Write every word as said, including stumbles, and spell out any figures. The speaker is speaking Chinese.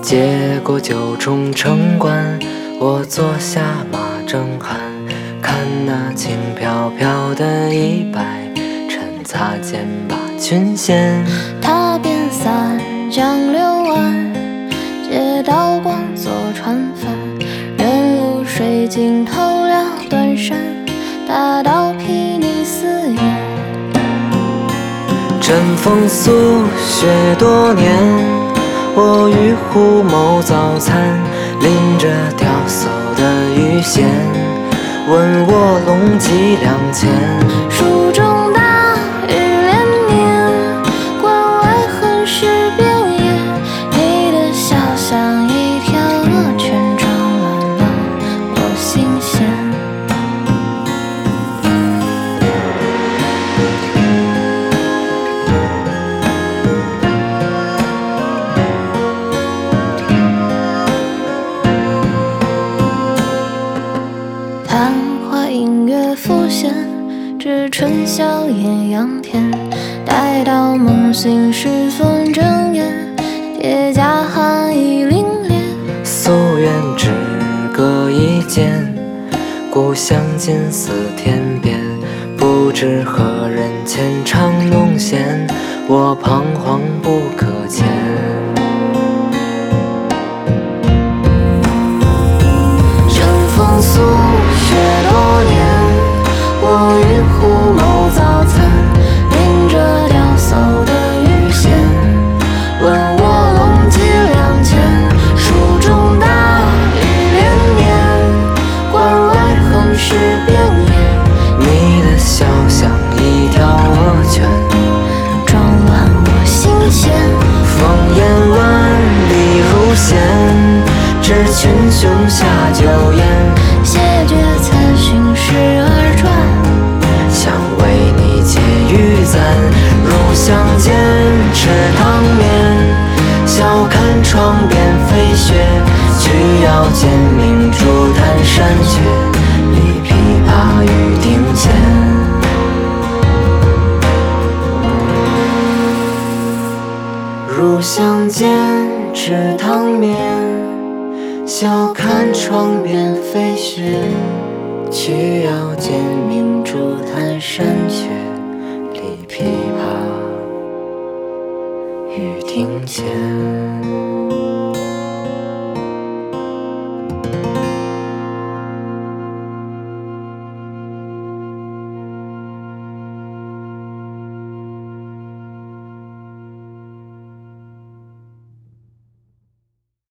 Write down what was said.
接过九重城关，我坐下马正酣，看那轻飘飘的衣摆，趁擦肩把裙掀。 踏遍三江六岸，借刀光做船帆，远路水尽头了断山，大道睥睨四野。 枕风宿雪多年，我与虎谋早餐，拎着钓叟的鱼线，问我龙几两钱。 蜀中大雨连绵，关外横尸遍野，你的笑像一条鹅圈，撞乱了我心弦。昙花映月浮现，至春宵艳阳天。待到梦醒时分睁眼，铁甲寒意凛冽。 夙愿只隔一剑，故乡近似天边。不知何人牵肠弄弦，我彷徨不可前。 乘风宿雪多年，我与虎谋早餐，拎着钓叟的鱼线，问我龙几两钱。蜀中大雨连绵，关外横尸遍野， 你的笑像一条鹅圈， 撞乱我心弦。 烽烟万里如线，知群雄下酒宴。 谢绝此心事而转， 想为你解玉簪。入乡间吃汤面，笑看窗边飞雪。曲腰间明珠弹山雀，立琵琶于庭前。入乡间吃汤面，笑看窗边飞雪。曲腰间明珠弹山雀，立琵琶于庭前。